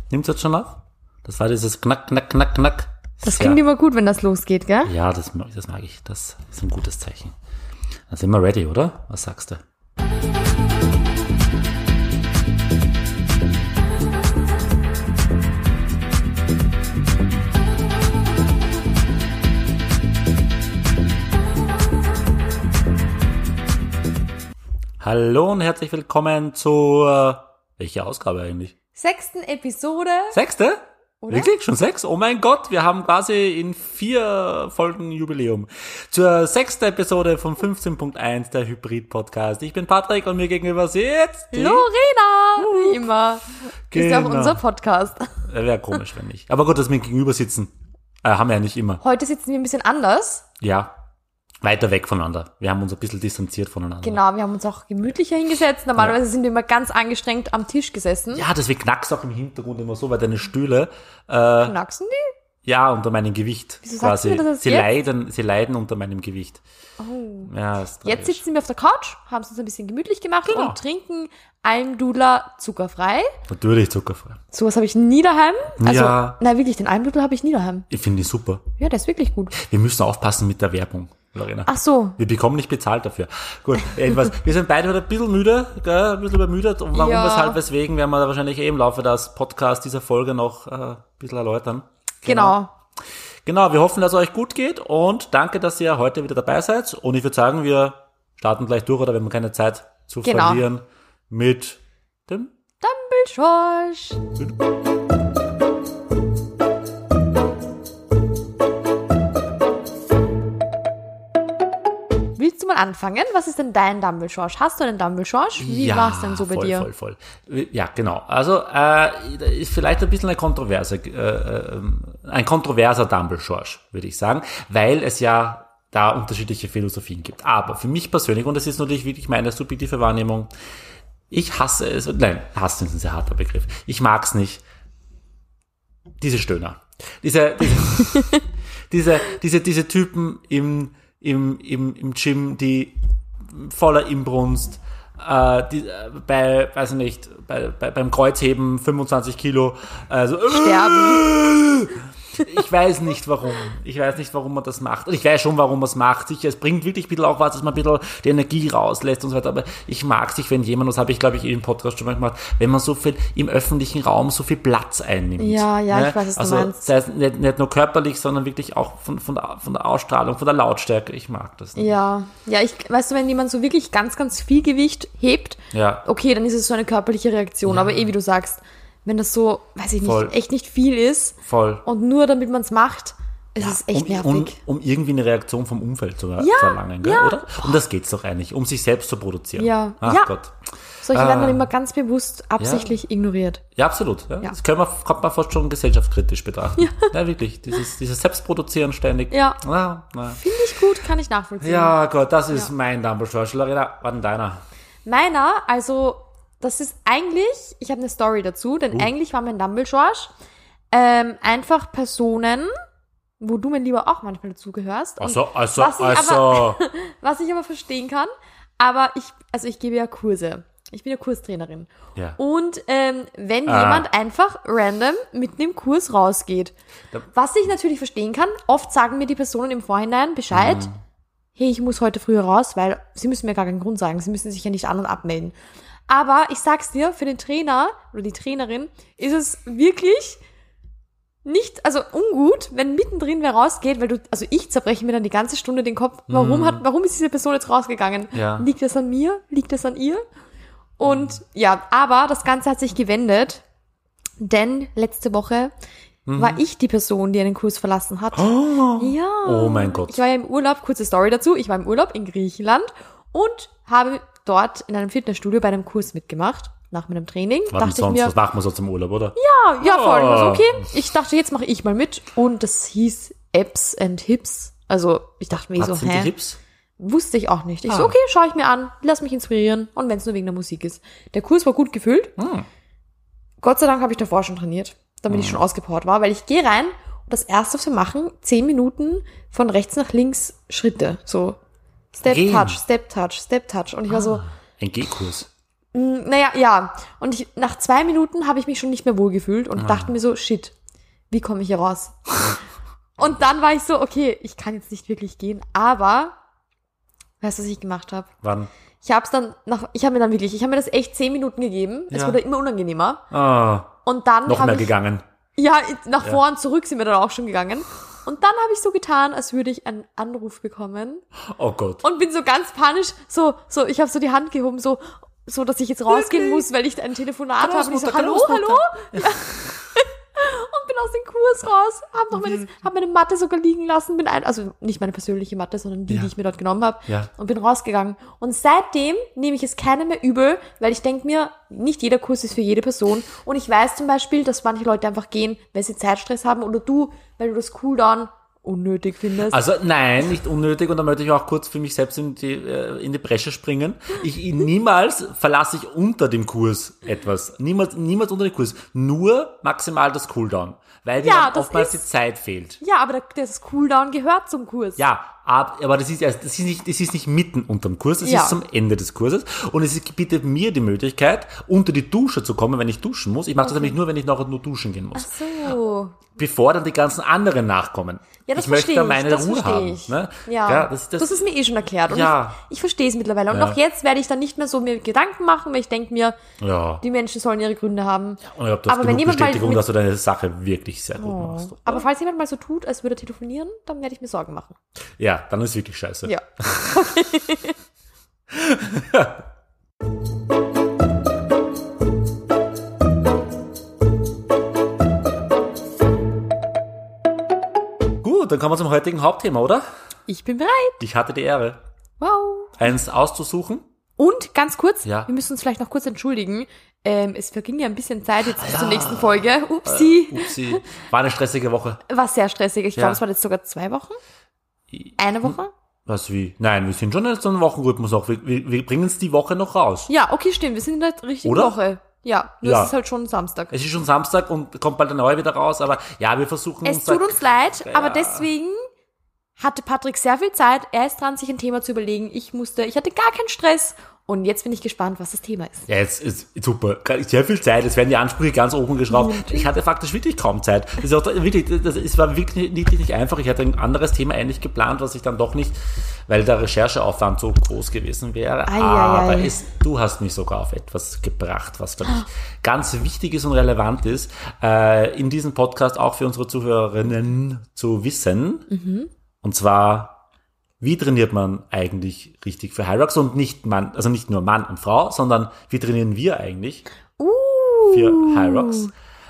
Nimmt's jetzt schon auf? Das war dieses Knack, Knack, Knack, Knack. Das klingt immer gut, wenn das losgeht, gell? Ja, das mag ich. Das ist ein gutes Zeichen. Dann sind wir ready, oder? Was sagst du? Hallo und herzlich willkommen zur... welche Ausgabe eigentlich? 6. Episode. 6.? Oder? Wirklich? Schon 6? Oh mein Gott, wir haben quasi in 4 Folgen Jubiläum. Zur 6. Episode von 15.1 der Hybrid-Podcast. Ich bin Patrick und mir gegenüber sitzt Lorena, wie immer. Genau. Ist ja auch unser Podcast. Wäre komisch, wenn nicht. Aber gut, dass wir gegenüber sitzen. Haben wir ja nicht immer. Heute sitzen wir ein bisschen anders. Ja. Weiter weg voneinander. Wir haben uns ein bisschen distanziert voneinander. Genau, wir haben uns auch gemütlicher hingesetzt. Normalerweise sind wir immer ganz angestrengt am Tisch gesessen. Ja, deswegen knackst auch im Hintergrund immer so, weil deine Stühle... Knacksen die? Ja, unter meinem Gewicht. Wieso quasi. sagst du mir das jetzt? Sie leiden unter meinem Gewicht. Oh. Ja, ist jetzt sitzen wir auf der Couch, haben es uns ein bisschen gemütlich gemacht genau. und trinken Almdudler zuckerfrei. Natürlich zuckerfrei. Sowas habe ich nie daheim. Also, ja. Nein, wirklich, den Almdudler habe ich nie daheim. Ich finde die super. Ja, der ist wirklich gut. Wir müssen aufpassen mit der Werbung, Lorena. Ach so. Wir bekommen nicht bezahlt dafür. Gut, jedenfalls, wir sind beide heute ein bisschen müde, gell? Ein bisschen übermüdet. Und warum, weshalb, weswegen, werden wir da wahrscheinlich im Laufe des Podcasts dieser Folge noch ein bisschen erläutern. Genau. Genau, wir hoffen, dass es euch gut geht und danke, dass ihr heute wieder dabei seid. Und ich würde sagen, wir starten gleich durch, oder wenn wir keine Zeit zu verlieren, mit dem Dumbleschorsch. Willst du mal anfangen? Was ist denn dein Dumbleschorsch? Hast du einen Dumbleschorsch? Wie war es denn so bei dir? Voll. Ja, genau. Also ist vielleicht ein bisschen ein kontroverser Dumbleschorsch, würde ich sagen, weil es ja da unterschiedliche Philosophien gibt. Aber für mich persönlich, und das ist natürlich wirklich meine subjektive Wahrnehmung, ich hasse es, hassen ist ein sehr harter Begriff. Ich mag's nicht. Diese Stöhner. Diese Typen im Gym, die voller Inbrunst, beim Kreuzheben 25 Kilo, sterben. Ich weiß nicht warum. Man das macht. Und ich weiß schon, warum man es macht. Sicher, es bringt wirklich ein bisschen auch was, dass man ein bisschen die Energie rauslässt und so weiter. Aber ich mag es nicht, wenn jemand, das habe ich, glaube ich, im Podcast schon mal gemacht, wenn man so viel im öffentlichen Raum so viel Platz einnimmt. Ja, ne? Ich weiß, was du meinst. Sei es nicht nur körperlich, sondern wirklich auch von der Ausstrahlung, von der Lautstärke. Ich mag das nicht. Ja, weißt du, wenn jemand so wirklich ganz, ganz viel Gewicht hebt, okay, dann ist es so eine körperliche Reaktion. Ja. Aber wie du sagst, wenn das so, weiß ich nicht, echt nicht viel ist und nur damit man es macht, ist es echt nervig. Um irgendwie eine Reaktion vom Umfeld zu verlangen, gell, oder? Und das geht's doch eigentlich, um sich selbst zu produzieren. Ja. Ach Gott. Solche werden dann immer ganz bewusst absichtlich ignoriert. Ja, absolut. Ja. Das kann man fast schon gesellschaftskritisch betrachten. Ja, wirklich. Dieses Selbstproduzieren ständig. Ja. Finde ich gut, kann ich nachvollziehen. Ja, Gott, das ist mein Dumbleschorsch. Lorena, was denn deiner? Meiner, also... Das ist eigentlich, ich habe eine Story dazu, denn eigentlich war mein Dumbleschorsch einfach Personen, wo du, mein Lieber, auch manchmal dazugehörst. Was ich aber verstehen kann, aber ich gebe ja Kurse. Ich bin ja Kurstrainerin. Ja. Und wenn jemand einfach random mit einem Kurs rausgeht, was ich natürlich verstehen kann, oft sagen mir die Personen im Vorhinein Bescheid, hey, ich muss heute früher raus, weil sie müssen mir gar keinen Grund sagen, sie müssen sich ja nicht an- und abmelden. Aber ich sag's dir, für den Trainer oder die Trainerin ist es wirklich nicht, also ungut, wenn mittendrin wer rausgeht, weil ich zerbreche mir dann die ganze Stunde den Kopf, warum ist diese Person jetzt rausgegangen? Ja. Liegt das an mir? Liegt das an ihr? Und aber das Ganze hat sich gewendet, denn letzte Woche war ich die Person, die einen Kurs verlassen hat. Oh mein Gott. Ich war ja im Urlaub, kurze Story dazu, ich war im Urlaub in Griechenland und habe dort in einem Fitnessstudio bei einem Kurs mitgemacht, nach meinem Training. Was macht man sonst im Urlaub, oder? Ja, voll. Also okay, ich dachte, jetzt mache ich mal mit. Und das hieß Abs and Hips. Also ich dachte mir Was sind die Hips? Wusste ich auch nicht. Ich so, okay, schaue ich mir an, lass mich inspirieren. Und wenn es nur wegen der Musik ist. Der Kurs war gut gefüllt. Gott sei Dank habe ich davor schon trainiert, damit ich schon ausgepowert war. Weil ich gehe rein und das Erste, was wir machen, 10 Minuten von rechts nach links Schritte. So Step, Touch. Und ich war so... Ein G-Kurs. Naja, ja. Und nach 2 Minuten habe ich mich schon nicht mehr wohl gefühlt und dachte mir so, shit, wie komme ich hier raus? Und dann war ich so, okay, ich kann jetzt nicht wirklich gehen, aber weißt du, was ich gemacht habe? Wann? Ich habe mir das echt 10 Minuten gegeben. Ja. Es wurde immer unangenehmer. Und dann noch mehr gegangen. Ja, nach vor und zurück sind wir dann auch schon gegangen. Und dann habe ich so getan, als würde ich einen Anruf bekommen. Oh Gott. Und bin so ganz panisch, ich habe so die Hand gehoben, so, dass ich jetzt rausgehen muss, weil ich ein Telefonat habe. Und ich so, hallo? Ja. Und bin aus dem Kurs raus, hab meine Matte sogar liegen lassen, also nicht meine persönliche Matte, sondern die ich mir dort genommen habe, und bin rausgegangen. Und seitdem nehme ich es keinem mehr übel, weil ich denke mir, nicht jeder Kurs ist für jede Person. Und ich weiß zum Beispiel, dass manche Leute einfach gehen, weil sie Zeitstress haben, oder du, weil du das Cooldown unnötig findest. Also nein, nicht unnötig, und da möchte ich auch kurz für mich selbst in die Bresche springen. Niemals verlasse ich unter dem Kurs etwas. Niemals unter dem Kurs. Nur maximal das Cooldown. Weil dir dann oftmals die Zeit fehlt. Ja, aber das Cooldown gehört zum Kurs. Ja, aber das ist nicht mitten unterm Kurs, das ist zum Ende des Kurses. Und es bietet mir die Möglichkeit, unter die Dusche zu kommen, wenn ich duschen muss. Ich mache das nämlich nur, wenn ich nachher nur duschen gehen muss. Ach so. Bevor dann die ganzen anderen nachkommen. Ja, das ich möchte da meine Ruhe haben. Ich. Ne? Ja, das ist mir schon erklärt. Und ich verstehe es mittlerweile. Und auch jetzt werde ich dann nicht mehr so mir Gedanken machen, weil ich denke mir, die Menschen sollen ihre Gründe haben. Und ich glaube, das ist genug Bestätigung, dass du deine Sache wirklich sehr gut machst. Aber falls jemand mal so tut, als würde er telefonieren, dann werde ich mir Sorgen machen. Ja, dann ist es wirklich scheiße. Ja. Gut, dann kommen wir zum heutigen Hauptthema, oder? Ich bin bereit. Ich hatte die Ehre. Wow. Eins auszusuchen. Und ganz kurz, wir müssen uns vielleicht noch kurz entschuldigen. Es verging ja ein bisschen Zeit jetzt bis zur nächsten Folge. Upsi. War eine stressige Woche. War sehr stressig. Ich glaube, es waren jetzt sogar 2 Wochen. Eine Woche? Was, wie? Nein, wir sind schon jetzt so ein Wochenrhythmus auch. Wir bringen es die Woche noch raus. Ja, okay, stimmt. Wir sind in der richtigen Woche. Ja, nur es ist halt schon Samstag. Es ist schon Samstag und kommt bald der neue wieder raus. Aber ja, wir versuchen Es tut uns leid, aber deswegen hatte Patrick sehr viel Zeit. Er ist dran, sich ein Thema zu überlegen. Ich hatte gar keinen Stress. Und jetzt bin ich gespannt, was das Thema ist. Ja, jetzt ist super. Sehr viel Zeit. Es werden die Ansprüche ganz oben geschraubt. Ich hatte faktisch wirklich kaum Zeit. Es war wirklich nicht einfach. Ich hatte ein anderes Thema eigentlich geplant, was ich dann doch nicht, weil der Rechercheaufwand so groß gewesen wäre. Aber du hast mich sogar auf etwas gebracht, was, glaube ich, ganz wichtig ist und relevant ist, in diesem Podcast auch für unsere Zuhörerinnen zu wissen. Und zwar, wie trainiert man eigentlich richtig für Hyrox? Und nicht nur Mann und Frau, sondern wie trainieren wir eigentlich für Hyrox?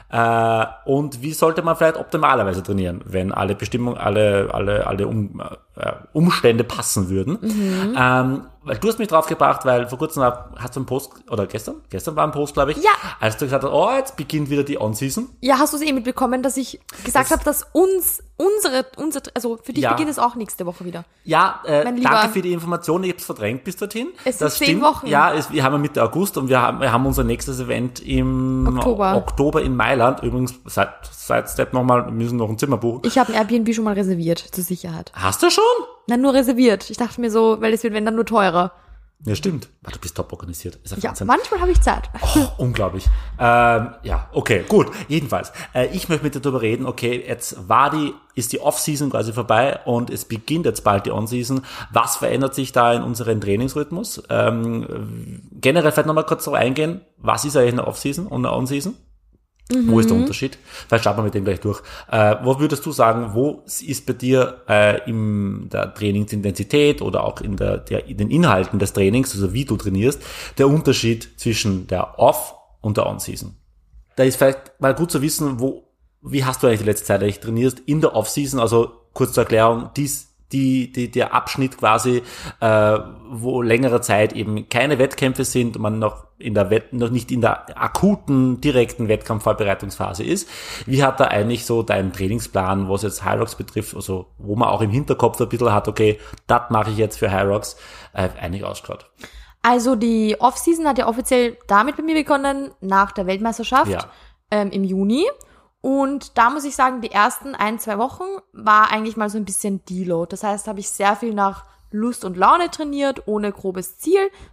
Und wie sollte man vielleicht optimalerweise trainieren, wenn alle Bestimmungen, alle Umstände passen würden? Weil du hast mich drauf gebracht, weil vor kurzem hast du einen Post, oder gestern war ein Post, glaube ich, als du gesagt hast, jetzt beginnt wieder die On-Season. Ja, hast du es mitbekommen, dass ich gesagt habe, dass also für dich beginnt es auch nächste Woche wieder. Ja, danke für die Information, ich habe es verdrängt bis dorthin. Es sind 10 Wochen. Ja, wir haben ja Mitte August und wir haben unser nächstes Event im Oktober in Mailand. Übrigens, Sidestep nochmal, wir müssen noch ein Zimmer buchen. Ich habe ein Airbnb schon mal reserviert, zur Sicherheit. Hast du schon? Nein, nur reserviert. Ich dachte mir so, weil es wird, wenn dann nur teurer. Ja, stimmt. Du bist top organisiert. Ist ja, manchmal habe ich Zeit. Unglaublich. Okay, gut. Jedenfalls, ich möchte mit dir darüber reden, okay, jetzt ist die Off-Season quasi vorbei und es beginnt jetzt bald die On-Season. Was verändert sich da in unserem Trainingsrhythmus? Generell vielleicht nochmal kurz darauf eingehen, was ist eigentlich eine Off-Season und eine On-Season? Wo ist der Unterschied? Vielleicht starten wir mit dem gleich durch. Wo würdest du sagen, wo ist bei dir in der Trainingsintensität oder auch in den Inhalten des Trainings, also wie du trainierst, der Unterschied zwischen der Off- und der On-Season? Da ist vielleicht mal gut zu wissen, wie hast du eigentlich die letzte Zeit eigentlich trainierst in der Off-Season, also kurz zur Erklärung, der Abschnitt quasi, wo längere Zeit eben keine Wettkämpfe sind und man noch nicht in der akuten, direkten Wettkampfvorbereitungsphase ist. Wie hat da eigentlich so dein Trainingsplan, was jetzt Hyrox betrifft, also wo man auch im Hinterkopf ein bisschen hat, okay, das mache ich jetzt für Hyrox, eigentlich ausgeschaut? Also die Off-Season hat ja offiziell damit bei mir begonnen, nach der Weltmeisterschaft im Juni. Und da muss ich sagen, die ersten 1-2 Wochen war eigentlich mal so ein bisschen Deload. Das heißt, habe ich sehr viel nach Lust und Laune trainiert, ohne grobes Ziel.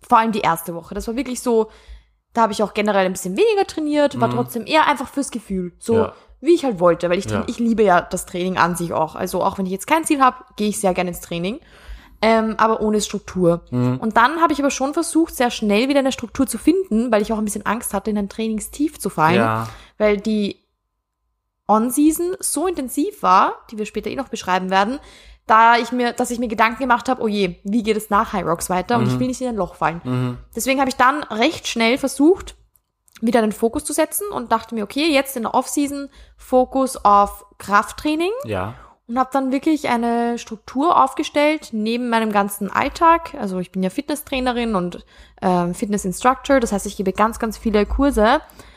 vor allem die erste Woche. Das war wirklich so, da habe ich auch generell ein bisschen weniger trainiert, war trotzdem eher einfach fürs Gefühl. So, wie ich halt wollte, weil ich liebe ja das Training an sich auch. Also auch wenn ich jetzt kein Ziel habe, gehe ich sehr gerne ins Training. Aber ohne Struktur. Und dann habe ich aber schon versucht, sehr schnell wieder eine Struktur zu finden, weil ich auch ein bisschen Angst hatte, in ein Trainingstief zu fallen. Ja. Weil die On-Season so intensiv war, die wir später noch beschreiben werden, dass ich mir Gedanken gemacht habe, oh je, wie geht es nach High Rocks weiter? Und ich will nicht in ein Loch fallen. Deswegen habe ich dann recht schnell versucht, wieder einen Fokus zu setzen und dachte mir, okay, jetzt in der Off-Season Fokus auf Krafttraining. Ja. Und habe dann wirklich eine Struktur aufgestellt neben meinem ganzen Alltag. Also ich bin ja Fitnesstrainerin und Fitness-Instructor. Das heißt, ich gebe ganz, ganz viele Kurse.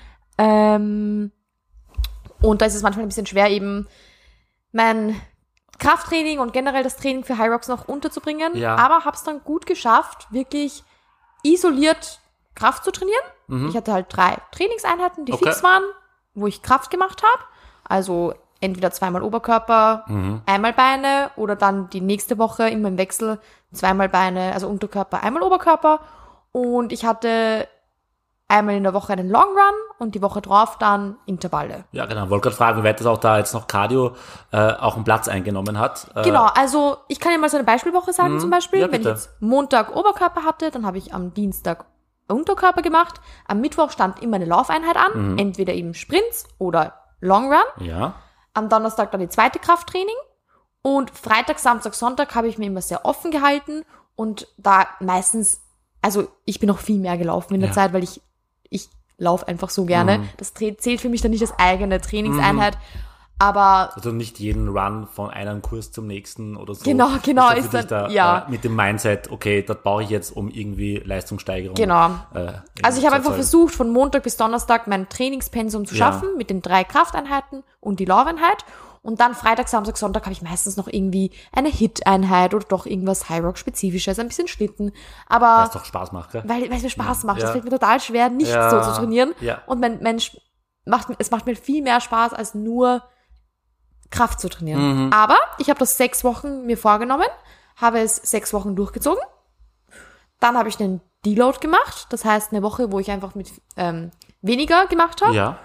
Und da ist es manchmal ein bisschen schwer, eben mein Krafttraining und generell das Training für High Rocks noch unterzubringen. Ja. Aber habe es dann gut geschafft, wirklich isoliert Kraft zu trainieren. Ich hatte halt 3 Trainingseinheiten, die fix waren, wo ich Kraft gemacht habe. Also entweder 2-mal Oberkörper, 1-mal Beine oder dann die nächste Woche immer im Wechsel 2-mal Beine, also Unterkörper, 1-mal Oberkörper. Und ich hatte einmal in der Woche einen Long Run und die Woche drauf dann Intervalle. Ja, genau. Wollte gerade fragen, wie weit das auch da jetzt noch Cardio auch einen Platz eingenommen hat. Genau, also ich kann ja mal so eine Beispielwoche sagen zum Beispiel. Ja, wenn ich jetzt Montag Oberkörper hatte, dann habe ich am Dienstag Unterkörper gemacht. Am Mittwoch stand immer eine Laufeinheit an, entweder eben Sprints oder Long Run. Ja. Am Donnerstag dann die zweite Krafttraining. Und Freitag, Samstag, Sonntag habe ich mir immer sehr offen gehalten. Und da meistens, also ich bin noch viel mehr gelaufen in der Zeit, weil ich laufe einfach so gerne. Das zählt für mich dann nicht als eigene Trainingseinheit. Aber also nicht jeden Run von einem Kurs zum nächsten oder so. Genau, ist dann, da, mit dem Mindset, okay, das brauche ich jetzt, um irgendwie Leistungssteigerung. Genau. Also ich habe einfach versucht, von Montag bis Donnerstag mein Trainingspensum zu schaffen, mit den 3 Krafteinheiten und die Laufeinheit. Und dann Freitag, Samstag, Sonntag habe ich meistens noch irgendwie eine HIIT-Einheit oder doch irgendwas High-Rock-Spezifisches, ein bisschen Schlitten. Aber weil es doch Spaß macht, gell? Weil es mir Spaß macht. Das fällt mir total schwer, nicht so zu trainieren. Ja. Und es macht mir viel mehr Spaß, als nur Kraft zu trainieren. Aber ich habe das 6 Wochen mir vorgenommen, habe es 6 Wochen durchgezogen. Dann habe ich einen Deload gemacht. Das heißt, eine Woche, wo ich einfach mit weniger gemacht habe. Ja.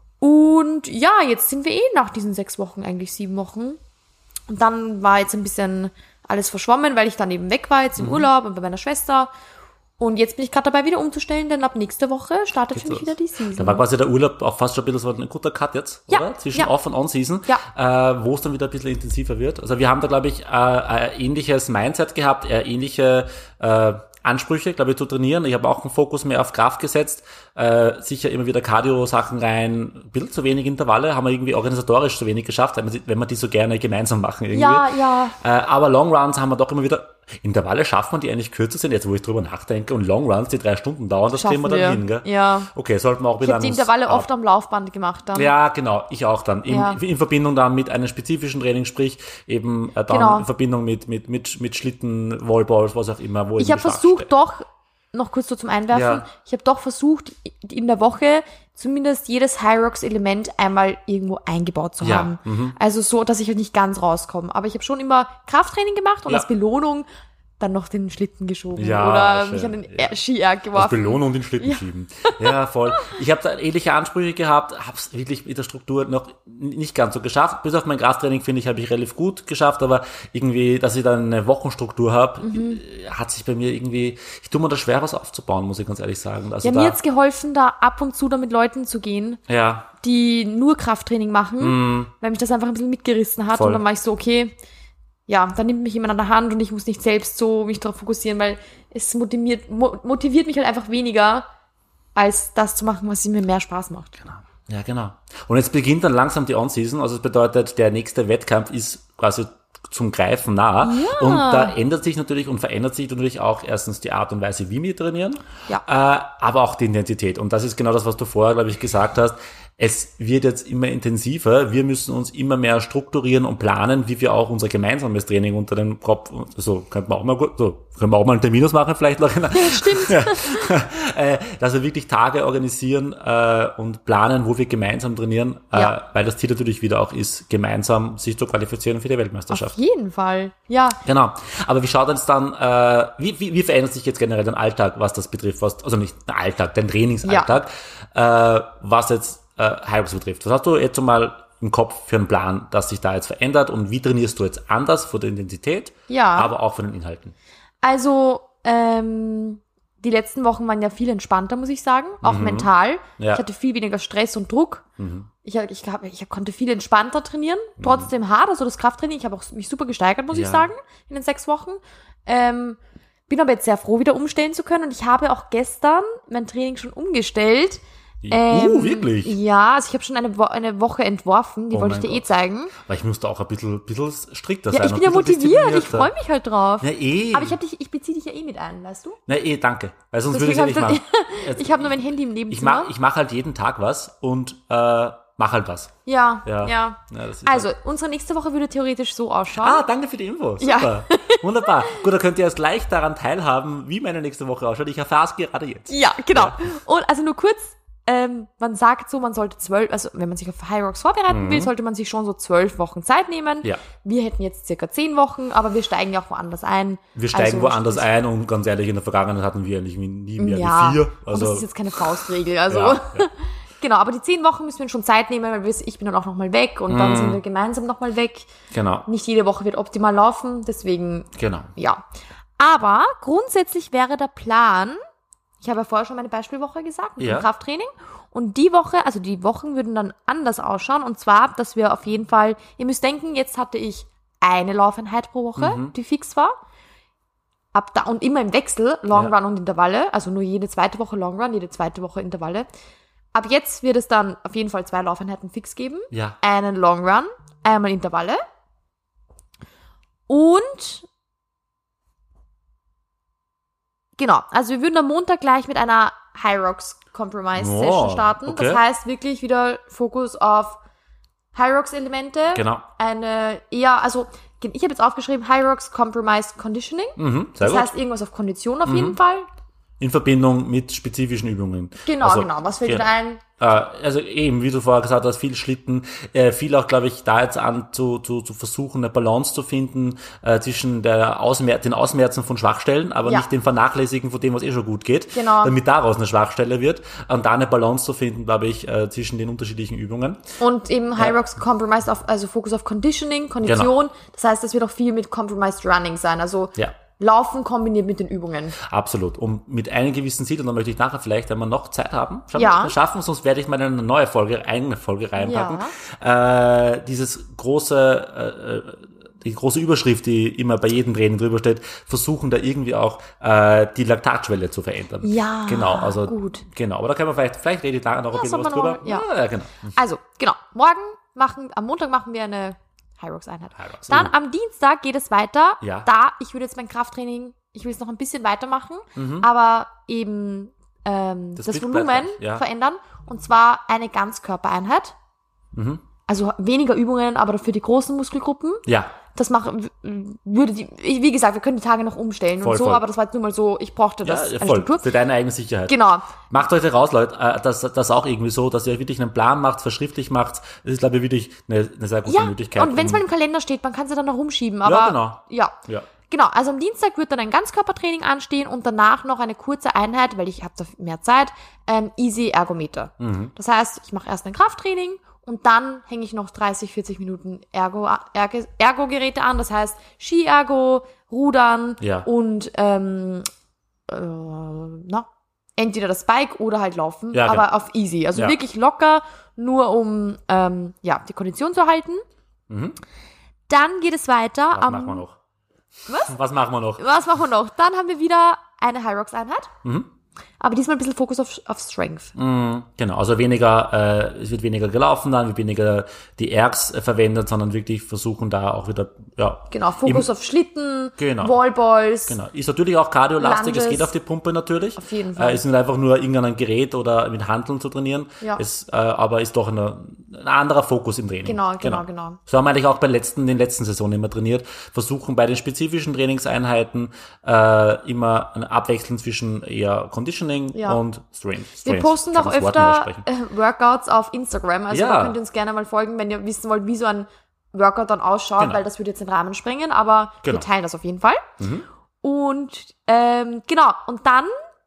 Und ja, jetzt sind wir nach diesen 6 Wochen, eigentlich 7 Wochen. Und dann war jetzt ein bisschen alles verschwommen, weil ich dann eben weg war, jetzt im Urlaub und bei meiner Schwester. Und jetzt bin ich gerade dabei, wieder umzustellen, denn ab nächste Woche startet für mich wieder die Season. Da war quasi der Urlaub auch fast schon ein bisschen so ein guter Cut jetzt, oder? Zwischen Off- und On-Season, wo es dann wieder ein bisschen intensiver wird. Also wir haben da, glaube ich, ein ähnliches Mindset gehabt, ähnliche Ansprüche, glaube ich, zu trainieren. Ich habe auch einen Fokus mehr auf Kraft gesetzt, sicher immer wieder Cardio-Sachen rein, ein bisschen zu wenig Intervalle, haben wir irgendwie organisatorisch zu wenig geschafft, wenn wir die so gerne gemeinsam machen irgendwie. Ja. Aber Long Runs haben wir doch immer wieder, Intervalle schafft man, die eigentlich kürzer sind, jetzt wo ich drüber nachdenke, und Long Runs, die 3 Stunden dauern, das kriegen wir dann hin, gell? Ja. Okay, sollten wir auch wieder. Ich habe die Intervalle oft am Laufband gemacht dann. Ja, genau, ich auch dann. In Verbindung dann mit einem spezifischen Training, sprich eben dann in Verbindung mit Schlitten, Wallballs, was auch immer. Wo ich habe versucht doch, noch kurz so zum Einwerfen, ich habe doch versucht, in der Woche zumindest jedes High Rocks Element einmal irgendwo eingebaut zu haben. Also so, dass ich halt nicht ganz rauskomme. Aber ich habe schon immer Krafttraining gemacht und als Belohnung dann noch den Schlitten geschoben oder schön. Mich an den Ski-Erg geworfen. Als Belohnung und den Schlitten schieben. Ja, voll. Ich habe da ähnliche Ansprüche gehabt, habe es wirklich mit der Struktur noch nicht ganz so geschafft. Bis auf mein Krafttraining, finde ich, habe ich relativ gut geschafft, aber irgendwie, dass ich dann eine Wochenstruktur habe, hat sich bei mir irgendwie, ich tue mir da schwer, was aufzubauen, muss ich ganz ehrlich sagen. Also mir hat's geholfen, da ab und zu da mit Leuten zu gehen, die nur Krafttraining machen, weil mich das einfach ein bisschen mitgerissen hat. Voll. Und dann war ich so, okay, ja, dann nimmt mich jemand an der Hand und ich muss nicht selbst so mich darauf fokussieren, weil es motiviert mich halt einfach weniger, als das zu machen, was mir mehr Spaß macht. Genau. Ja, genau. Und jetzt beginnt dann langsam die On-Season, also das bedeutet, der nächste Wettkampf ist quasi zum Greifen nah. Ja. Und da ändert sich natürlich und verändert sich natürlich auch erstens die Art und Weise, wie wir trainieren, aber auch die Intensität. Und das ist genau das, was du vorher, glaube ich, gesagt hast. es wird jetzt immer intensiver. Wir müssen uns immer mehr strukturieren und planen, wie wir auch unser gemeinsames Training unter den Kopf, so können wir auch mal einen Terminus machen vielleicht, Lorena. Ja, stimmt. Ja. Dass wir wirklich Tage organisieren und planen, wo wir gemeinsam trainieren, weil das Ziel natürlich wieder auch ist, gemeinsam sich zu qualifizieren für die Weltmeisterschaft. Auf jeden Fall, ja. Genau. Aber wie schaut es dann, wie verändert sich jetzt generell dein Alltag, was das betrifft, also nicht der Alltag, dein Trainingsalltag, was jetzt Hyrox betrifft? Was hast du jetzt mal im Kopf für einen Plan, dass sich da jetzt verändert und wie trainierst du jetzt anders von der Intensität, aber auch von den Inhalten? Also, die letzten Wochen waren ja viel entspannter, muss ich sagen, auch mental. Ja. Ich hatte viel weniger Stress und Druck. Ich konnte viel entspannter trainieren, trotzdem hart, also das Krafttraining. Ich habe auch mich super gesteigert, muss ich sagen, in den 6 Wochen. Bin aber jetzt sehr froh, wieder umstellen zu können und ich habe auch gestern mein Training schon umgestellt. Wirklich? Ja, also ich habe schon eine Woche entworfen, die wollte ich dir Gott. zeigen. Weil ich musste auch ein bisschen strikter sein. Ja, ich bin ja motiviert, ich freue mich halt drauf. Na Aber ich beziehe dich ja mit ein, weißt du? Na danke, weil sonst würde ich es ja nicht machen. Ich habe nur mein Handy im Nebenzimmer. Ich mach halt jeden Tag was und mach halt was. Ja. Das ist also, halt. unsere nächste Woche würde theoretisch so ausschauen. Danke für die Info. Super. Ja. Wunderbar. Gut, da könnt ihr erst gleich daran teilhaben, wie meine nächste Woche ausschaut. Ich erfahre es gerade jetzt. Ja, genau. Ja. Und also nur kurz, man sagt so, man sollte 12, also wenn man sich auf Hyrox vorbereiten will, sollte man sich schon so 12 Wochen Zeit nehmen. Ja. Wir hätten jetzt circa 10 Wochen, aber wir steigen ja auch woanders ein. Wir steigen woanders ein und ganz ehrlich, in der Vergangenheit hatten wir eigentlich nie mehr wie 4. Also das ist jetzt keine Faustregel, also. Genau, aber die 10 Wochen müssen wir schon Zeit nehmen, weil ich bin dann auch nochmal weg und dann sind wir gemeinsam nochmal weg. Genau. Nicht jede Woche wird optimal laufen, deswegen. Genau. Ja. Aber grundsätzlich wäre der Plan, ich habe ja vorher schon meine Beispielwoche gesagt, mit dem Krafttraining. Und die Wochen würden dann anders ausschauen. Und zwar, dass wir auf jeden Fall, ihr müsst denken, jetzt hatte ich eine Laufeinheit pro Woche, die fix war. Ab da, und immer im Wechsel, Long Run und Intervalle. Also nur jede zweite Woche Long Run, jede zweite Woche Intervalle. Ab jetzt wird es dann auf jeden Fall 2 Laufeinheiten fix geben. Ja. Einen Long Run, einmal Intervalle. Und genau, also wir würden am Montag gleich mit einer Hyrox Compromise Session starten. Okay. Das heißt wirklich wieder Fokus auf Hyrox Elemente. Genau. Ich habe jetzt aufgeschrieben Hyrox Compromise Conditioning. Das heißt irgendwas auf Kondition auf jeden Fall. In Verbindung mit spezifischen Übungen. Genau. Was fällt dir ein? Also eben, wie du vorher gesagt hast, viel Schlitten, viel auch, glaube ich, da jetzt an zu versuchen, eine Balance zu finden zwischen den Ausmerzen von Schwachstellen, aber nicht den Vernachlässigen von dem, was schon gut geht, damit daraus eine Schwachstelle wird. Und da eine Balance zu finden, glaube ich, zwischen den unterschiedlichen Übungen. Und eben Hyrox Compromise, also Fokus auf Conditioning, Kondition. Genau. Das heißt, das wird auch viel mit Compromised Running sein. Also Laufen kombiniert mit den Übungen. Absolut. Und mit einem gewissen Ziel, und dann möchte ich nachher vielleicht, wenn wir noch Zeit haben, schaffen, sonst werde ich mal eine neue eigene Folge reinpacken. Die große Überschrift, die immer bei jedem Training drüber steht, versuchen da irgendwie auch die Laktatschwelle zu verändern. Ja, genau, also gut. Genau, aber da können wir vielleicht rede ich nachher noch ein bisschen was drüber. Genau. Also, genau. Am Montag machen wir eine Hyrox-Einheit. Dann am Dienstag geht es weiter. Ja. Ich würde jetzt mein Krafttraining, ich will es noch ein bisschen weitermachen, aber eben das Volumen verändern. Und zwar eine Ganzkörpereinheit. Also weniger Übungen, aber dafür die großen Muskelgruppen. Ja. Das wie gesagt, wir können die Tage noch umstellen voll. Aber das war jetzt nur mal so, ich brauchte das. Ja, voll, für deine eigene Sicherheit. Genau. Macht euch raus, Leute, das auch irgendwie so, dass ihr wirklich einen Plan macht, verschriftlich macht. Das ist, glaube ich, wirklich eine sehr gute Möglichkeit. Und wenn es mal im Kalender steht, man kann es dann noch rumschieben. Aber, genau. Ja. Genau, also am Dienstag wird dann ein Ganzkörpertraining anstehen und danach noch eine kurze Einheit, weil ich habe da mehr Zeit, Easy Ergometer. Das heißt, ich mache erst ein Krafttraining und dann hänge ich noch 30, 40 Minuten Ergo-Geräte an. Das heißt Ski-Ergo, Rudern und entweder das Bike oder halt Laufen, aber auf easy. Also wirklich locker, nur um die Kondition zu halten. Dann geht es weiter. Was machen wir noch? Dann haben wir wieder eine Hyrox-Einheit. Aber diesmal ein bisschen Fokus auf Strength. Genau, also es wird weniger gelaufen, dann wird weniger die Ergs verwendet, sondern wirklich versuchen da auch wieder, Genau, Fokus auf Schlitten, Wallballs. Genau, ist natürlich auch kardiolastig, es geht auf die Pumpe natürlich. Auf jeden Fall. Es ist nicht einfach nur irgendein Gerät oder mit Hanteln zu trainieren, aber ist doch ein anderer Fokus im Training. Genau. So haben wir eigentlich auch den letzten Saison immer trainiert, versuchen bei den spezifischen Trainingseinheiten immer eine Abwechslung zwischen eher Conditioning und Strength. Wir posten doch öfter Workouts auf Instagram, also da könnt ihr uns gerne mal folgen, wenn ihr wissen wollt, wie so ein Workout dann ausschaut, weil das würde jetzt den Rahmen sprengen, aber wir teilen das auf jeden Fall. Und und dann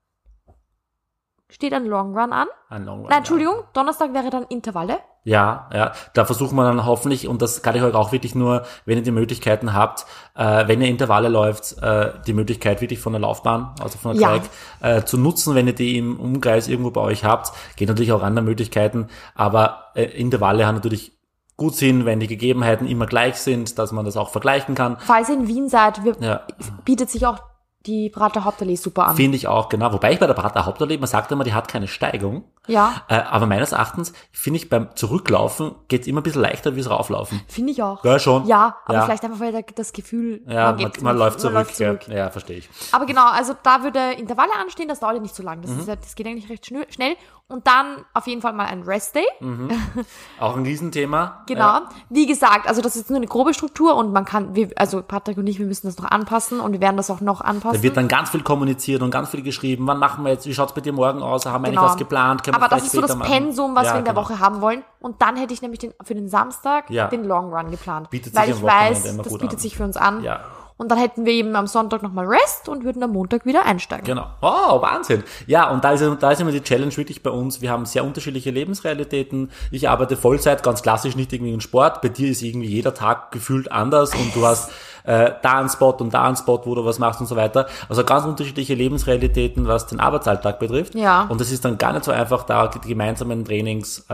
steht ein Long Run an. Entschuldigung, Donnerstag wäre dann Intervalle. Ja, da versuchen wir dann hoffentlich, und das kann ich euch auch wirklich nur, wenn ihr die Möglichkeiten habt, wenn ihr Intervalle läuft, die Möglichkeit wirklich von der Laufbahn, also von der Track, zu nutzen, wenn ihr die im Umkreis irgendwo bei euch habt. Geht natürlich auch andere Möglichkeiten, aber Intervalle haben natürlich gut Sinn, wenn die Gegebenheiten immer gleich sind, dass man das auch vergleichen kann. Falls ihr in Wien seid, bietet sich auch die Prater Hauptallee super an. Finde ich auch, genau. Wobei ich bei der Prater Hauptallee, man sagt immer, die hat keine Steigung. Ja. Aber meines Erachtens, finde ich, beim Zurücklaufen geht's immer ein bisschen leichter, wie es Rauflaufen. Finde ich auch. Ja, schon. Ja, aber vielleicht einfach, weil das Gefühl, man läuft zurück. Ja, verstehe ich. Aber genau, also da würde Intervalle anstehen, das dauert ja nicht so lang. Das geht eigentlich recht schnell. Und dann auf jeden Fall mal ein Rest-Day. Auch ein Riesenthema. Genau. Ja. Wie gesagt, also das ist nur eine grobe Struktur und man kann, Patrick und ich, wir müssen das noch anpassen und wir werden das auch noch anpassen. Da wird dann ganz viel kommuniziert und ganz viel geschrieben. Wann machen wir jetzt? Wie schaut's bei dir morgen aus? Haben wir eigentlich was geplant? Aber das ist so das Pensum, was wir in der Woche haben wollen. Und dann hätte ich nämlich für den Samstag den Long Run geplant. Weil ich weiß, das bietet sich für uns an. Ja. Und dann hätten wir eben am Sonntag nochmal Rest und würden am Montag wieder einsteigen. Genau. Oh, Wahnsinn. Ja, und da ist immer die Challenge wirklich bei uns. Wir haben sehr unterschiedliche Lebensrealitäten. Ich arbeite Vollzeit, ganz klassisch, nicht irgendwie im Sport. Bei dir ist irgendwie jeder Tag gefühlt anders und du hast da einen Spot und da einen Spot, wo du was machst und so weiter. Also ganz unterschiedliche Lebensrealitäten, was den Arbeitsalltag betrifft. Ja. Und es ist dann gar nicht so einfach, da die gemeinsamen Trainings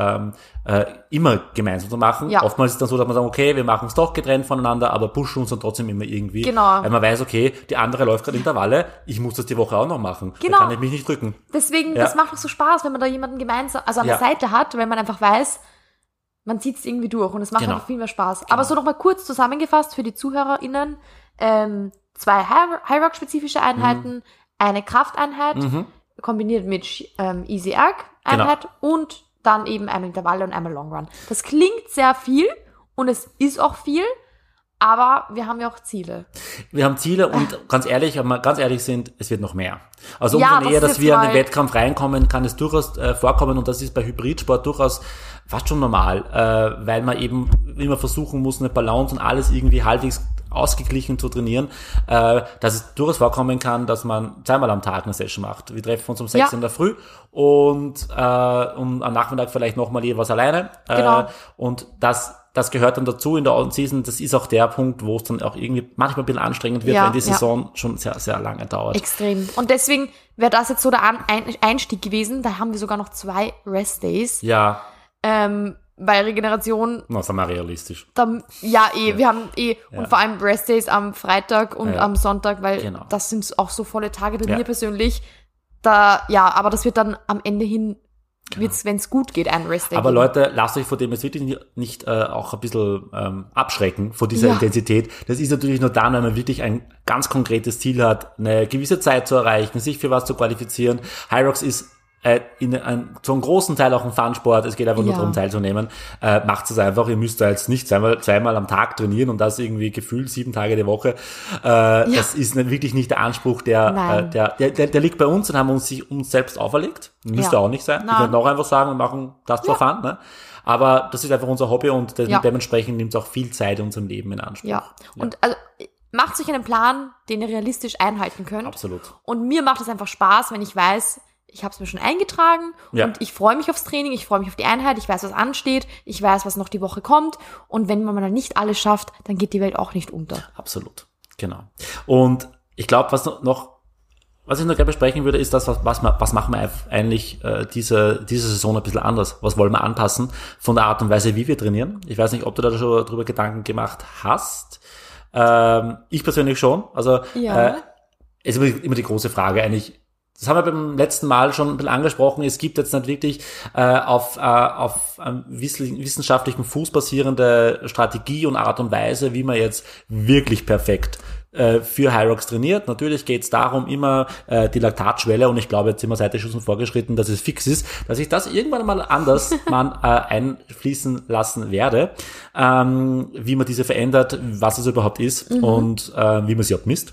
immer gemeinsam zu machen. Ja. Oftmals ist es dann so, dass man sagt, okay, wir machen es doch getrennt voneinander, aber pushen uns dann trotzdem immer irgendwie. Genau. Weil man weiß, okay, die andere läuft gerade Intervalle, ich muss das die Woche auch noch machen. Genau. Da kann ich mich nicht drücken. Deswegen, das macht auch so Spaß, wenn man da jemanden gemeinsam, also an der Seite hat, weil man einfach weiß, man zieht es irgendwie durch und es macht einfach viel mehr Spaß. Genau. Aber so nochmal kurz zusammengefasst für die ZuhörerInnen, 2 High-Rock-spezifische Einheiten, eine Krafteinheit, kombiniert mit Easy Erg-Einheit und dann eben einmal Intervalle und einmal Long Run. Das klingt sehr viel und es ist auch viel, aber wir haben ja auch Ziele. Wir haben Ziele und ganz ehrlich, wenn wir ganz ehrlich sind, es wird noch mehr. Also umso näher, dass wir an den Wettkampf reinkommen, kann es durchaus vorkommen und das ist bei Hybridsport durchaus fast schon normal, weil man eben immer versuchen muss, eine Balance und alles irgendwie halbwegs ausgeglichen zu trainieren, dass es durchaus vorkommen kann, dass man 2-mal am Tag eine Session macht. Wir treffen uns um 6 in der Früh und am Nachmittag vielleicht nochmal jeweils alleine. Genau. Und das gehört dann dazu in der On-Season. Das ist auch der Punkt, wo es dann auch irgendwie manchmal ein bisschen anstrengend wird, wenn die Saison schon sehr, sehr lange dauert. Extrem. Und deswegen wäre das jetzt so der Einstieg gewesen. Da haben wir sogar noch 2 Rest-Days. Ja. Bei Regeneration. Na, sind wir realistisch. Wir haben und vor allem Rest-Days am Freitag und am Sonntag, weil das sind auch so volle Tage bei mir persönlich. Aber das wird dann am Ende hin, wenn es gut geht, ein Rest-Day. Aber Leute, lasst euch vor dem jetzt wirklich nicht auch ein bisschen abschrecken, vor dieser Intensität. Das ist natürlich nur dann, wenn man wirklich ein ganz konkretes Ziel hat, eine gewisse Zeit zu erreichen, sich für was zu qualifizieren. Hyrox ist zu einem großen Teil auch ein Fun-Sport, es geht einfach nur darum teilzunehmen, macht es einfach, ihr müsst da jetzt nicht zweimal am Tag trainieren und das irgendwie gefühlt 7 Tage die Woche, das ist wirklich nicht der Anspruch, der liegt bei uns und haben uns selbst auferlegt, müsste auch nicht sein, wir können auch einfach sagen, wir machen das for fun, ne? Aber das ist einfach unser Hobby und dementsprechend nimmt es auch viel Zeit in unserem Leben in Anspruch. Und also macht euch einen Plan, den ihr realistisch einhalten könnt. Absolut. Und mir macht es einfach Spaß, wenn ich weiß, ich habe es mir schon eingetragen und ich freue mich aufs Training, ich freue mich auf die Einheit, ich weiß, was ansteht, ich weiß, was noch die Woche kommt und wenn man dann nicht alles schafft, dann geht die Welt auch nicht unter. Absolut, genau. Und ich glaube, was ich noch gerne besprechen würde, ist das, was machen wir eigentlich diese Saison ein bisschen anders? Was wollen wir anpassen von der Art und Weise, wie wir trainieren? Ich weiß nicht, ob du da schon drüber Gedanken gemacht hast. Ich persönlich schon. Also es ist immer die große Frage eigentlich, das haben wir beim letzten Mal schon ein bisschen angesprochen, es gibt jetzt nicht wirklich auf wissenschaftlichen Fuß basierende Strategie und Art und Weise, wie man jetzt wirklich perfekt für Hyrox trainiert. Natürlich geht es darum, immer die Laktatschwelle, und ich glaube, jetzt sind wir seitlich schon vorgeschritten, dass es fix ist, dass ich das irgendwann mal anders einfließen lassen werde, wie man diese verändert, was es überhaupt ist und wie man sie auch misst.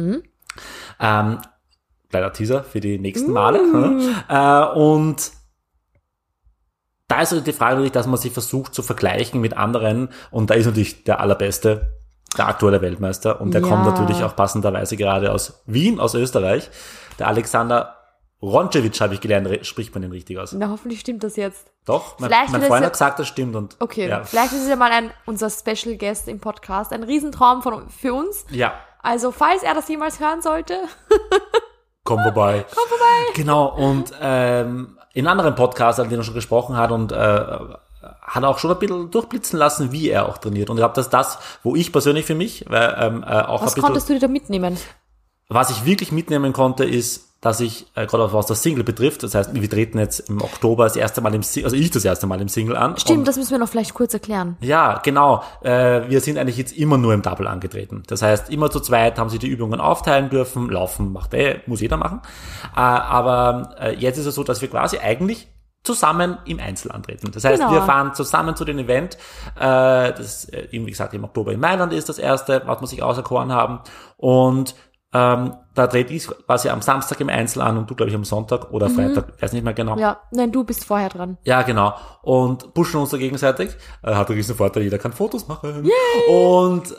Kleiner Teaser für die nächsten Male. Und da ist die Frage natürlich, dass man sich versucht zu vergleichen mit anderen, und da ist natürlich der Allerbeste, der aktuelle Weltmeister, und der kommt natürlich auch passenderweise gerade aus Wien, aus Österreich. Der Alexander Rončević, habe ich gelernt, spricht man den richtig aus. Na, hoffentlich stimmt das jetzt. Doch, mein Freund hat gesagt, das stimmt. Und okay, ja. Vielleicht ist es ja mal unser Special Guest im Podcast, ein Riesentraum für uns. Ja. Also, falls er das jemals hören sollte... Komm vorbei. Genau, und in anderen Podcasts, an denen er schon gesprochen hat, und hat auch schon ein bisschen durchblitzen lassen, wie er auch trainiert. Und ich glaube, dass das, wo ich persönlich für mich auch was ein bisschen... konntest du dir da mitnehmen? Was ich wirklich mitnehmen konnte, ist, dass ich, gerade was das Single betrifft, das heißt, wir treten jetzt im Oktober das erste Mal das erste Mal im Single an. Stimmt, das müssen wir noch vielleicht kurz erklären. Ja, genau. Wir sind eigentlich jetzt immer nur im Double angetreten. Das heißt, immer zu zweit haben sie die Übungen aufteilen dürfen. Laufen muss jeder machen. Aber jetzt ist es so, dass wir quasi eigentlich zusammen im Einzel antreten. Das heißt, wir fahren zusammen zu dem Event, das, wie gesagt, im Oktober in Mailand ist das erste, was wir sich auserkoren haben. Und da trete ich quasi am Samstag im Einzel an und du, glaube ich, am Sonntag oder Freitag, weiß nicht mehr genau. Ja, nein, du bist vorher dran. Ja, genau. Und pushen uns da gegenseitig. Hat einen riesen Vorteil, jeder kann Fotos machen. Yay! Und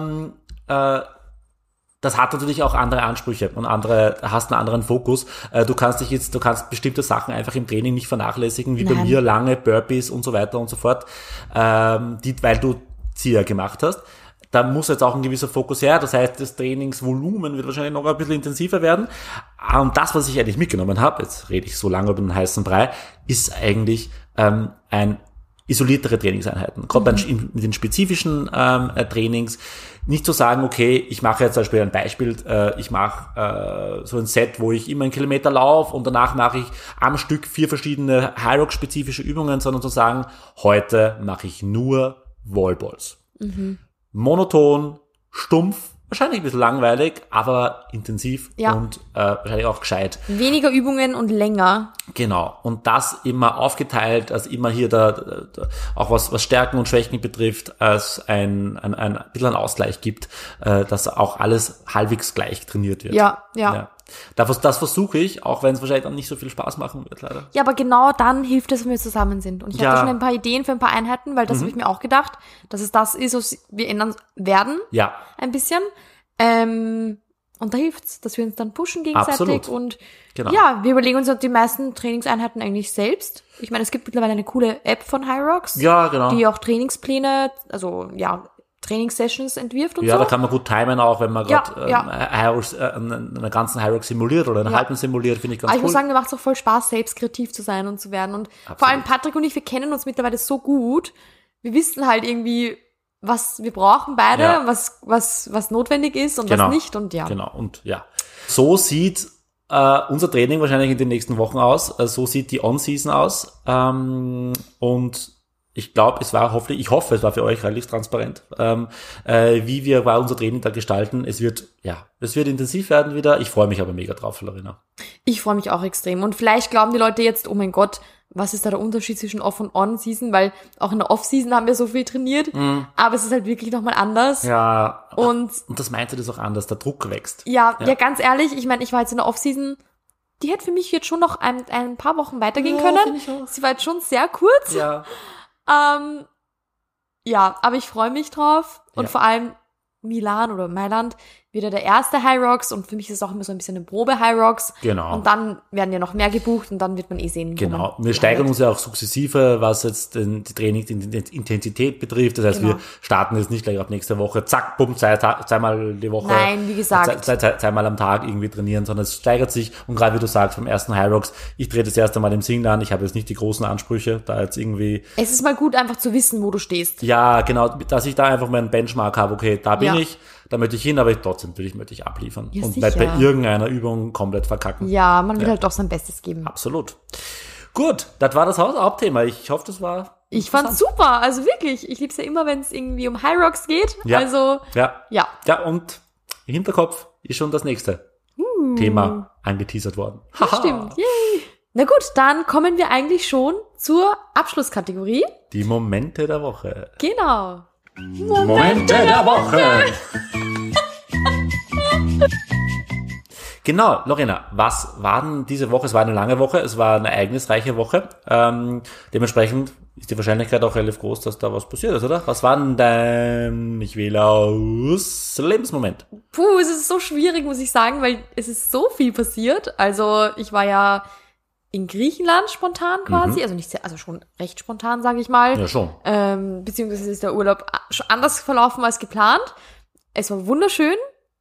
das hat natürlich auch andere Ansprüche und hast einen anderen Fokus. Du kannst bestimmte Sachen einfach im Training nicht vernachlässigen, wie bei mir lange Burpees und so weiter und so fort, weil du Zieher gemacht hast. Da muss jetzt auch ein gewisser Fokus her. Das heißt, das Trainingsvolumen wird wahrscheinlich noch ein bisschen intensiver werden. Und das, was ich eigentlich mitgenommen habe, jetzt rede ich so lange über den heißen Brei, ist eigentlich ein isoliertere Trainingseinheiten. Gerade mit den spezifischen Trainings. Nicht zu sagen, okay, ich mache jetzt zum Beispiel ein Beispiel, ich mache so ein Set, wo ich immer einen Kilometer laufe und danach mache ich am Stück 4 verschiedene Hyrox-spezifische Übungen, sondern zu sagen, heute mache ich nur Wallballs. Monoton, stumpf, wahrscheinlich ein bisschen langweilig, aber intensiv und wahrscheinlich auch gescheit. Weniger Übungen und länger. Genau. Und das immer aufgeteilt, als immer hier auch was Stärken und Schwächen betrifft, als ein bisschen ein Ausgleich gibt, dass auch alles halbwegs gleich trainiert wird. Ja. Das versuche ich, auch wenn es wahrscheinlich dann nicht so viel Spaß machen wird, leider. Ja, aber genau dann hilft es, wenn wir zusammen sind. Und ich hatte schon ein paar Ideen für ein paar Einheiten, weil das habe ich mir auch gedacht, dass es das ist, was wir ändern werden. Ja. Ein bisschen. Und da hilft's, dass wir uns dann pushen gegenseitig. Absolut. Und wir überlegen uns die meisten Trainingseinheiten eigentlich selbst. Ich meine, es gibt mittlerweile eine coole App von Hyrox, die auch Trainingspläne, Trainingssessions entwirft und so. Ja, da kann man gut timen auch, wenn man gerade einen ganzen Hyrox simuliert oder einen halben simuliert, finde ich ganz cool. Ich muss sagen, mir macht es auch voll Spaß, selbst kreativ zu sein und zu werden. Und vor allem Patrick und ich, wir kennen uns mittlerweile so gut. Wir wissen halt irgendwie, was wir brauchen beide, was notwendig ist und was nicht. Und Genau, und so sieht unser Training wahrscheinlich in den nächsten Wochen aus. So sieht die On-Season aus. Und ich glaube, ich hoffe, es war für euch relativ transparent, wie wir unser Training da gestalten. Es wird intensiv werden wieder. Ich freue mich aber mega drauf, Lorena. Ich freue mich auch extrem. Und vielleicht glauben die Leute jetzt, oh mein Gott, was ist da der Unterschied zwischen Off- und On-Season? Weil auch in der Off-Season haben wir so viel trainiert, aber es ist halt wirklich nochmal anders. Ja, und das meinte das auch anders, der Druck wächst. Ja, ganz ehrlich, ich meine, ich war jetzt in der Off-Season, die hätte für mich jetzt schon noch ein paar Wochen weitergehen können. Sie war jetzt schon sehr kurz. Ja. Aber ich freue mich drauf. Und vor allem Mailand wieder der erste Hyrox. Und für mich ist es auch immer so ein bisschen eine Probe-Hyrox. Genau. Und dann werden ja noch mehr gebucht und dann wird man sehen. Genau. Wir steigern uns ja auch sukzessive, was jetzt die Trainingsintensität betrifft. Das heißt, wir starten jetzt nicht gleich ab nächste Woche, zack, bumm, zweimal die Woche. Nein, wie gesagt. Zweimal am Tag irgendwie trainieren, sondern es steigert sich. Und gerade wie du sagst, vom ersten Hyrox, ich trete das erste Mal im Single an. Ich habe jetzt nicht die großen Ansprüche, da jetzt irgendwie. Es ist mal gut, einfach zu wissen, wo du stehst. Ja, genau, dass ich da einfach meinen Benchmark habe. Okay, da bin ich. Da möchte ich hin, aber trotzdem möchte ich abliefern. Ja, und sicher. nicht bei irgendeiner Übung komplett verkacken. Ja, man will halt doch sein Bestes geben. Absolut. Gut, das war das Hauptthema. Ich hoffe, das war Ich fand's super, also wirklich. Ich lieb's ja immer, wenn es irgendwie um High Rocks geht. Ja. Also, Ja. ja. Ja, und im Hinterkopf ist schon das nächste Thema angeteasert worden. Das stimmt. Yay. Na gut, dann kommen wir eigentlich schon zur Abschlusskategorie. Die Momente der Woche. Genau. Momente der Woche. Genau, Lorena, was war denn diese Woche? Es war eine lange Woche, es war eine ereignisreiche Woche. Dementsprechend ist die Wahrscheinlichkeit auch relativ groß, dass da was passiert ist, oder? Was war denn dein, ich wähle aus, Lebensmoment? Puh, es ist so schwierig, muss ich sagen, weil es ist so viel passiert. Also ich war ja in Griechenland spontan quasi, also nicht sehr, also schon recht spontan, sage ich mal. Ja, schon. Beziehungsweise ist der Urlaub schon anders verlaufen als geplant. Es war wunderschön.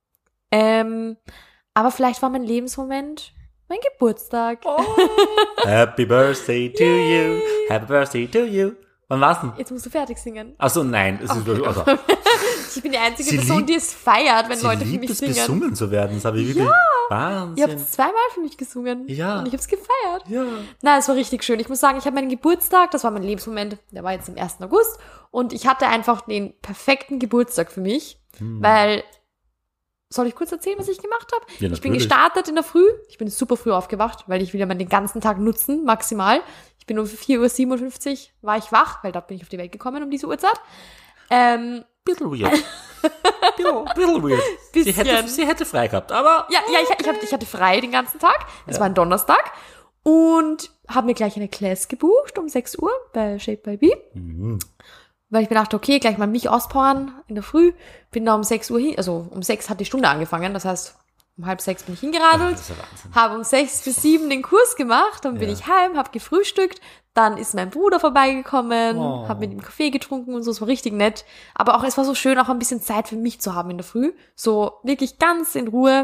Aber vielleicht war mein Lebensmoment mein Geburtstag. Oh. Happy Birthday to you, Happy Birthday to you. Wann war's denn? Jetzt musst du fertig singen. Ach so, nein. Es ist, also, Ich bin die einzige Person, die es feiert, wenn Leute für mich singen. besungen zu werden. Das habe ich wirklich Wahnsinn. Ihr habt zweimal für mich gesungen. Ja. Und ich habe es gefeiert. Ja. Na, es war richtig schön. Ich muss sagen, ich habe meinen Geburtstag, das war mein Lebensmoment, der war jetzt am 1. August. Und ich hatte einfach den perfekten Geburtstag für mich, weil, soll ich kurz erzählen, was ich gemacht habe? Ja, ich bin natürlich. gestartet in der Früh. Ich bin super früh aufgewacht, weil ich will ja mal den ganzen Tag nutzen, maximal. Ich bin um 4:57 Uhr war ich wach, weil dort bin ich auf die Welt gekommen um diese Uhrzeit. Bisschen weird. bisschen weird. Bisschen. Sie hätte frei gehabt, aber... Ja, ich hatte frei den ganzen Tag. Es war ein Donnerstag. Und habe mir gleich eine Class gebucht um 6 Uhr bei Shape by Bee. Weil ich mir dachte, okay, gleich mal mich auspowern in der Früh. Bin da um 6 Uhr hin, also um 6 hat die Stunde angefangen. Das heißt, um 5:30 bin ich hingeradelt. Das ist ja Wahnsinn. Habe um 6 bis 7 den Kurs gemacht. Dann bin ich heim, habe gefrühstückt. Dann ist mein Bruder vorbeigekommen, habe mit ihm Kaffee getrunken und so. Es war richtig nett. Aber auch, es war so schön, auch ein bisschen Zeit für mich zu haben in der Früh. So wirklich ganz in Ruhe.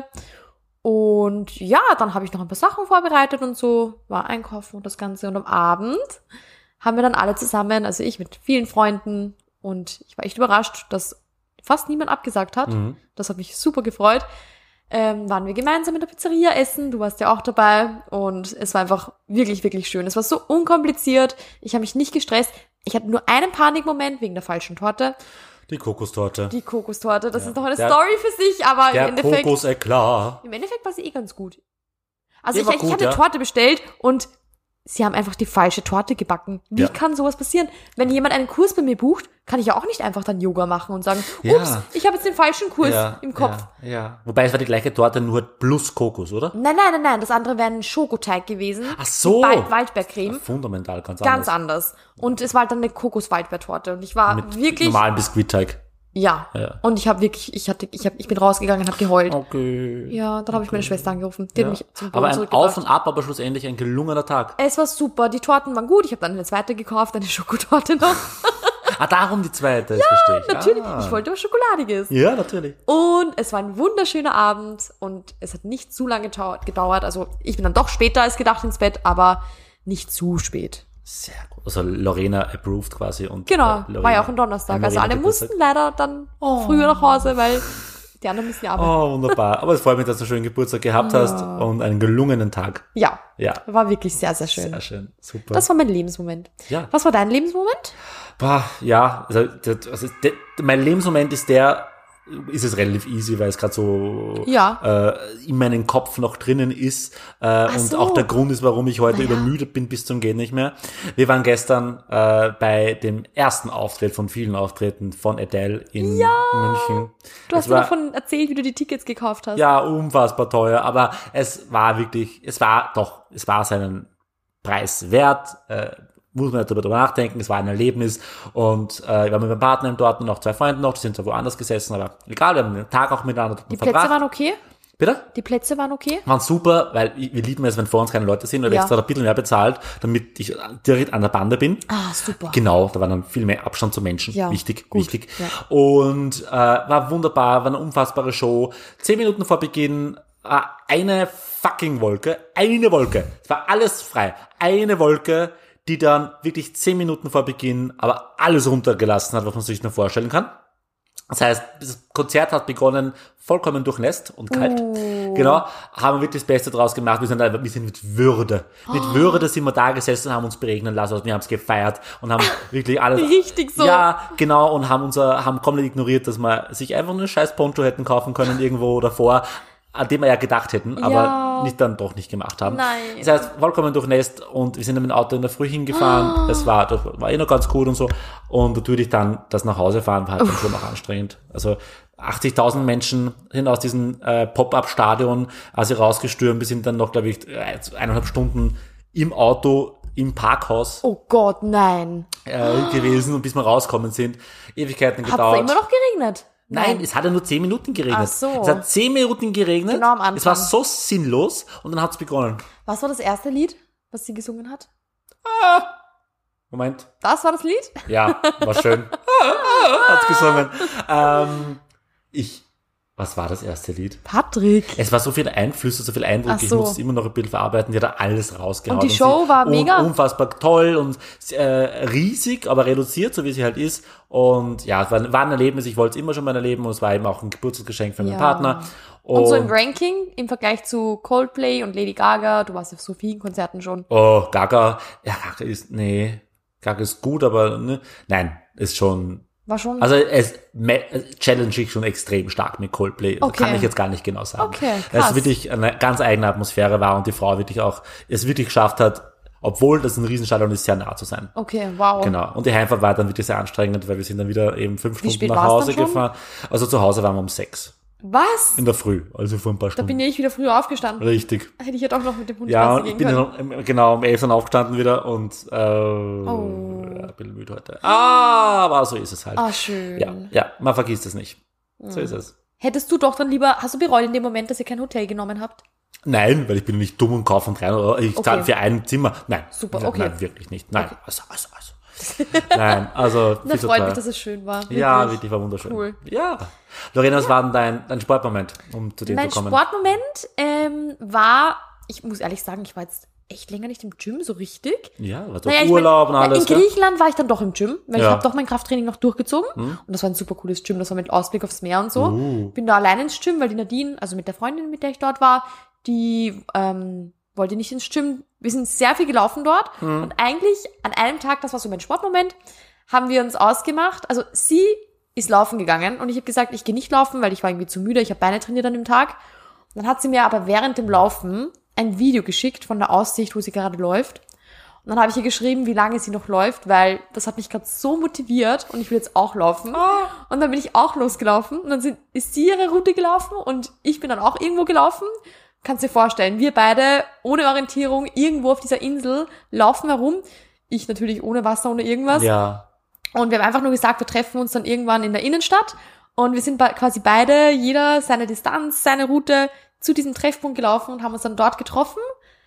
Und ja, dann habe ich noch ein paar Sachen vorbereitet und so, war einkaufen und das Ganze. Und am Abend haben wir dann alle zusammen, also ich mit vielen Freunden, und ich war echt überrascht, dass fast niemand abgesagt hat. Das hat mich super gefreut. Waren wir gemeinsam in der Pizzeria essen, du warst ja auch dabei, und es war einfach wirklich, wirklich schön. Es war so unkompliziert, ich habe mich nicht gestresst. Ich hatte nur einen Panikmoment wegen der falschen Torte. Die Kokostorte. Die Kokostorte, das ist noch eine Story für sich, aber Der im Endeffekt Kokos-Eklat. war sie eh ganz gut. Also Die war ich gut, hatte ja. Torte bestellt und sie haben einfach die falsche Torte gebacken. Wie Ja. kann sowas passieren? Wenn jemand einen Kurs bei mir bucht, kann ich ja auch nicht einfach dann Yoga machen und sagen, Ja. ups, ich habe jetzt den falschen Kurs im Kopf. Ja. Wobei es war die gleiche Torte, nur plus Kokos, oder? Nein, das andere wäre ein Schokoteig gewesen. Ach so. Mit Waldbeercreme. Fundamental ganz Ganz anders. anders. Und es war halt dann eine Kokos-Waldbeertorte. Und ich war Mit wirklich, normalem Biskuitteig. ja. Ja. Und ich habe wirklich, ich bin rausgegangen und habe geheult. Okay. Ja, dann habe ich meine Schwester angerufen. Die hat mich zum Boden Aber ein zurückgebracht. Auf und Ab, aber schlussendlich ein gelungener Tag. Es war super, die Torten waren gut. Ich habe dann eine zweite gekauft, eine Schokotorte noch. Darum die zweite, das verstehe ich. Natürlich, ich wollte was Schokoladiges. Ja, natürlich. Und es war ein wunderschöner Abend und es hat nicht zu lange gedauert. Also ich bin dann doch später als gedacht ins Bett, aber nicht zu spät. Sehr gut. Also Lorena approved quasi. Und Genau, Lorena, war ja auch ein Donnerstag. Also alle mussten leider dann früher nach Hause, weil die anderen müssen ja arbeiten. Oh, wunderbar. Aber es freut mich, dass du einen schönen Geburtstag gehabt hast und einen gelungenen Tag. Ja, Ja. war wirklich sehr, sehr schön. Sehr schön. Super. Das war mein Lebensmoment. Ja. Was war dein Lebensmoment? Ja, mein Lebensmoment ist es relativ easy, weil es gerade so in meinem Kopf noch drinnen ist und so. auch der Grund ist, warum ich heute übermüdet bin bis zum Gehen nicht mehr. Wir waren gestern bei dem ersten Auftritt von vielen Auftritten von Adele in München. Du hast mir davon erzählt, wie du die Tickets gekauft hast. Ja, unfassbar teuer, aber es war seinen Preis wert. Muss man darüber nachdenken, es war ein Erlebnis und wir waren mit meinem Partner dort und noch 2 Freunden noch, die sind zwar woanders gesessen, aber egal, wir haben den Tag auch miteinander Die verbracht. Plätze waren okay? Bitte? Die Plätze waren okay? Waren super, weil wir lieben es, wenn vor uns keine Leute sind, weil ich extra ein bisschen mehr bezahlt, damit ich direkt an der Bande bin. Ah, super. Genau, da war dann viel mehr Abstand zu Menschen. Ja, Wichtig. Ja. Und war wunderbar, war eine unfassbare Show. 10 Minuten vor Beginn eine fucking Wolke, es war alles frei, eine Wolke, die dann wirklich 10 Minuten vor Beginn aber alles runtergelassen hat, was man sich nur vorstellen kann. Das heißt, das Konzert hat begonnen vollkommen durchnässt und kalt. Genau, haben wir wirklich das Beste draus gemacht. Wir sind mit Würde. Mit Würde sind wir da gesessen und haben uns beregnen lassen. Wir haben es gefeiert und haben wirklich alles. Richtig so. Ja, genau, und haben komplett ignoriert, dass wir sich einfach eine scheiß Poncho hätten kaufen können irgendwo davor, an dem wir ja gedacht hätten, aber doch nicht gemacht haben. Nein. Das heißt, vollkommen durchnässt und wir sind dann mit dem Auto in der Früh hingefahren. Das war noch ganz gut und so. Und natürlich dann das nach Hause fahren war halt dann schon noch anstrengend. Also 80.000 Menschen sind aus diesem Pop-Up-Stadion rausgestürmt. Wir sind dann noch, glaube ich, 1,5 Stunden im Auto, im Parkhaus. Oh Gott, nein. Gewesen und bis wir rauskommen sind. Ewigkeiten gedauert. Hat es immer noch geregnet? Nein, es hat ja nur 10 Minuten geregnet. Ach so. Es hat 10 Minuten geregnet. Genau am Anfang. Es war so sinnlos und dann hat es begonnen. Was war das erste Lied, was sie gesungen hat? Moment. Das war das Lied? Ja, war schön. Hat's gesungen. Was war das erste Lied? Patrick. Es war so viel Einflüsse, so viel Eindrücke. Ach so. Ich muss es immer noch ein bisschen verarbeiten. Die hat da alles rausgehauen. Und die Show war mega. Unfassbar toll und riesig, aber reduziert, so wie sie halt ist. Und ja, es war ein Erlebnis. Ich wollte es immer schon mal erleben und es war eben auch ein Geburtstagsgeschenk für meinen Partner. Und so im Ranking im Vergleich zu Coldplay und Lady Gaga, du warst auf so vielen Konzerten schon. Oh, Gaga ist gut, aber ne, nein, ist schon. War schon. Also es challenge ich schon extrem stark mit Coldplay. Okay. Kann ich jetzt gar nicht genau sagen. Okay, krass. Weil es wirklich eine ganz eigene Atmosphäre war und die Frau es wirklich geschafft hat, obwohl das ein Riesenstadion ist, sehr nah zu sein. Okay, wow. Genau. Und die Heimfahrt war dann wirklich sehr anstrengend, weil wir sind dann wieder eben 5 Wie Stunden spät nach war's Hause dann schon? gefahren. Also zu Hause waren wir um 6. Was? In der Früh, also vor ein paar Da Stunden. bin ich wieder früher aufgestanden. Richtig. Hätte ich ja doch noch mit dem Hund Ja, Gassi und ich gehen bin können. dann genau um 11 dann aufgestanden wieder und ein bisschen müde heute. Aber so ist es halt. Schön. Ja, man vergisst es nicht. So ist es. Hättest du doch dann lieber, hast du bereut in dem Moment, dass ihr kein Hotel genommen habt? Nein, weil ich bin nicht dumm und kaufe ein 3 Euro. Ich zahle für ein Zimmer. Nein. Super, okay. Nein, wirklich nicht. Nein. Also. Nein, also Das freut mich, dass es schön war. Ja, wirklich war wunderschön. Cool. Ja. Lorena, was war denn dein Sportmoment, um zu dem zu kommen? Mein Sportmoment war, ich muss ehrlich sagen, ich war jetzt echt länger nicht im Gym so richtig. Ja, war doch Urlaub und alles. In Griechenland war ich dann doch im Gym, weil ich Ja. habe doch mein Krafttraining noch durchgezogen. Und das war ein super cooles Gym, das war mit Ausblick aufs Meer und so. Bin da allein ins Gym, weil die Nadine, also mit der Freundin, mit der ich dort war, die wollte nicht ins Gym. Wir sind sehr viel gelaufen dort. Und eigentlich an einem Tag, das war so mein Sportmoment, haben wir uns ausgemacht. Also sie ist laufen gegangen und ich habe gesagt, ich gehe nicht laufen, weil ich war irgendwie zu müde. Ich habe Beine trainiert an dem Tag. Und dann hat sie mir aber während dem Laufen ein Video geschickt von der Aussicht, wo sie gerade läuft. Und dann habe ich ihr geschrieben, wie lange sie noch läuft, weil das hat mich gerade so motiviert und ich will jetzt auch laufen. Und dann bin ich auch losgelaufen und dann ist sie ihre Route gelaufen und ich bin dann auch irgendwo gelaufen. Kannst dir vorstellen, wir beide ohne Orientierung irgendwo auf dieser Insel laufen herum. Ich natürlich ohne Wasser, ohne irgendwas. Ja. Und wir haben einfach nur gesagt, wir treffen uns dann irgendwann in der Innenstadt. Und wir sind quasi beide, jeder seine Distanz, seine Route zu diesem Treffpunkt gelaufen und haben uns dann dort getroffen.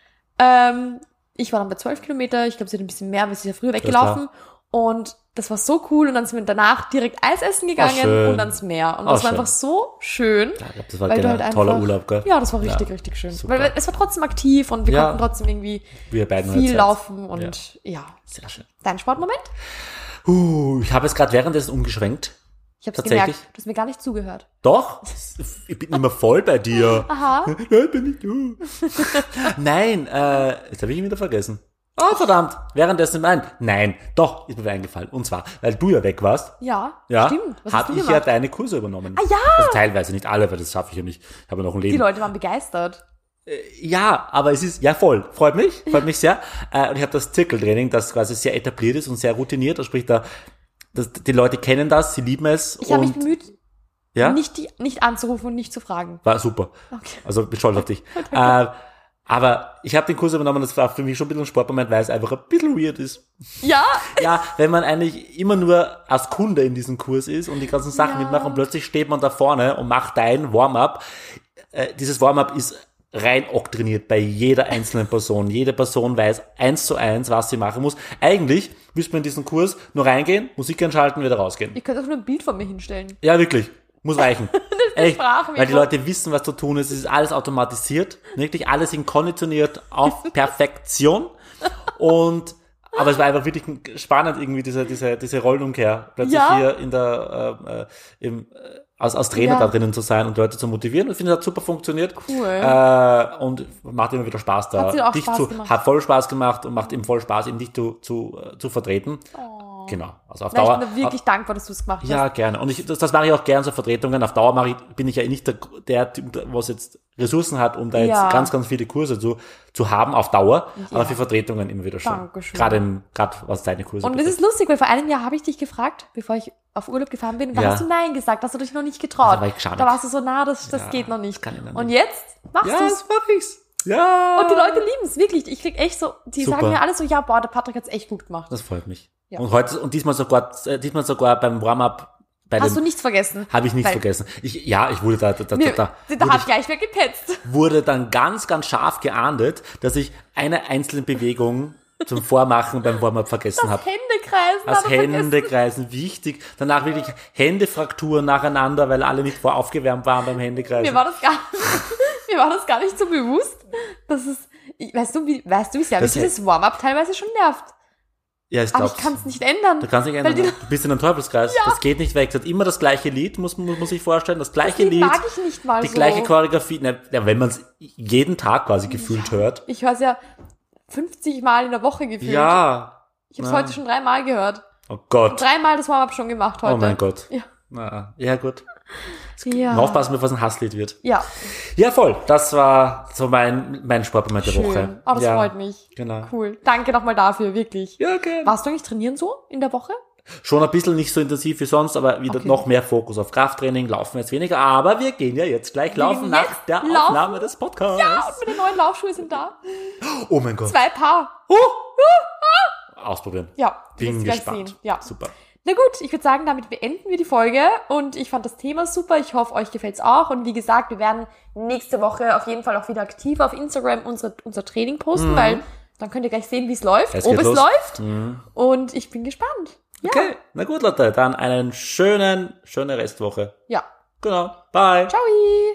Ich war dann bei 12 Kilometer. Ich glaube, sie hat ein bisschen mehr, weil sie ist ja früher weggelaufen. Und das war so cool. Und dann sind wir danach direkt Eis essen gegangen und ans Meer. Und das war einfach so schön. Ja, ich glaube, das war ein toller Urlaub, gell? Ja, das war richtig schön. Super. Weil es war trotzdem aktiv und wir konnten trotzdem irgendwie viel laufen. Und ja. Sehr schön. Dein Sportmoment? Ich habe es gerade währenddessen umgeschwenkt. Ich habe es gemerkt, du hast mir gar nicht zugehört. Doch, ich bin immer voll bei dir. Aha. Nein, bin ich du. Nein, jetzt habe ich ihn wieder vergessen. Oh, verdammt. Währenddessen, nein, doch, ist mir eingefallen. Und zwar, weil du ja weg warst. Ja, stimmt. Was hast habe du ich gemacht? ja deine Kurse übernommen. Ah ja. Also teilweise, nicht alle, weil das schaffe ich ja nicht. Ich habe ja noch ein Leben. Die Leute waren begeistert. Ja, aber es ist, ja voll, freut mich sehr. Und ich habe das Zirkeltraining, das quasi sehr etabliert ist und sehr routiniert. Also sprich, die Leute kennen das, sie lieben es. Ich habe mich bemüht, ja? nicht anzurufen und nicht zu fragen. War super. Okay. Also bin stolz auf dich. Aber ich habe den Kurs übernommen, das war für mich schon ein bisschen ein Sportmoment, weil es einfach ein bisschen weird ist. Ja? Ja, wenn man eigentlich immer nur als Kunde in diesem Kurs ist und die ganzen Sachen mitmacht und plötzlich steht man da vorne und macht dein Warm-up. Dieses Warm-up ist rein oktriniert bei jeder einzelnen Person. Jede Person weiß 1:1, was sie machen muss. Eigentlich müsste man in diesen Kurs nur reingehen, Musik einschalten, wieder rausgehen. Ich könnte auch nur ein Bild von mir hinstellen. Ja, wirklich. Muss reichen. Echt, Sprachmemo. weil die Leute wissen, was zu tun ist. Es ist alles automatisiert. Wirklich alles konditioniert auf Perfektion. Und Aber es war einfach wirklich spannend, irgendwie diese Rollenumkehr. Plötzlich hier in der, als Trainer da drinnen zu sein und Leute zu motivieren. Ich finde, das hat super funktioniert. Cool. Und macht immer wieder Spaß da. Hat dir auch Spaß gemacht? Hat voll Spaß gemacht und macht eben voll Spaß, eben dich zu vertreten. Oh. Genau. Also auf Dauer. Ich bin wirklich dankbar, dass du es gemacht hast. Ja, gerne. Und das mache ich auch gerne, so Vertretungen. Auf Dauer bin ich ja nicht der Typ, was jetzt Ressourcen hat, um da jetzt ganz, ganz viele Kurse zu haben auf Dauer. Aber für Vertretungen immer wieder schon. Dankeschön. Gerade was deine Kurse Und das ist lustig, weil vor einem Jahr habe ich dich gefragt, bevor ich auf Urlaub gefahren bin, da hast du Nein gesagt, hast du dich noch nicht getraut. Da warst du so, das geht noch nicht. Und jetzt machst du es. Ja, jetzt mach ich's. Ja. Und die Leute lieben es, wirklich. Ich krieg echt so, die sagen mir alle so, ja, boah, der Patrick hat's echt gut gemacht. Das freut mich. Ja. Und diesmal sogar beim Warm-up. Hast du nichts vergessen? Habe ich nichts vergessen. Ich wurde da hat gleich wer gepetzt. Wurde dann ganz, ganz scharf geahndet, dass ich eine einzelne Bewegung zum Vormachen beim Warm-up vergessen habe. Das Händekreisen, wichtig. Danach wirklich Händefrakturen nacheinander, weil alle nicht aufgewärmt waren beim Händekreisen. Mir war das gar nicht so bewusst, dass es, weißt du, wie sehr mich dieses Warm-up teilweise schon nervt. Ja, aber ich kann es nicht ändern. Du kannst nicht ändern. Du bist in einem Teufelskreis. Ja. Das geht nicht weg. Es hat immer das gleiche Lied, muss ich vorstellen. Das gleiche Lied. Mag ich nicht mal die gleiche Choreografie. Wenn man es jeden Tag quasi gefühlt hört. Ich höre es ja 50 Mal in der Woche gefühlt. Ja. Ich habe es heute schon 3 Mal gehört. Oh Gott. 3 Mal das Warm-up schon gemacht heute. Oh mein Gott. Ja, gut. Aufpassen, bevor es ein Hasslied wird. Ja. Ja, voll. Das war so mein Sportmoment der Woche. Oh, das freut mich. Genau. Cool. Danke nochmal dafür, wirklich. Ja, gerne. Warst du eigentlich trainieren so in der Woche? Schon ein bisschen nicht so intensiv wie sonst, aber wieder noch mehr Fokus auf Krafttraining, Laufen jetzt weniger. Aber wir gehen ja jetzt gleich laufen nach der Aufnahme des Podcasts. Ja, und meine neuen Laufschuhe sind da. Oh mein Gott. 2 Paar. Ausprobieren. Ja. Bin gespannt. Ja. Super. Na gut, ich würde sagen, damit beenden wir die Folge und ich fand das Thema super. Ich hoffe, euch gefällt's auch und wie gesagt, wir werden nächste Woche auf jeden Fall auch wieder aktiv auf Instagram unser Training posten, weil dann könnt ihr gleich sehen, wie es läuft, ob es läuft und ich bin gespannt. Ja. Okay, na gut Leute, dann eine schöne Restwoche. Ja. Genau, bye. Ciao.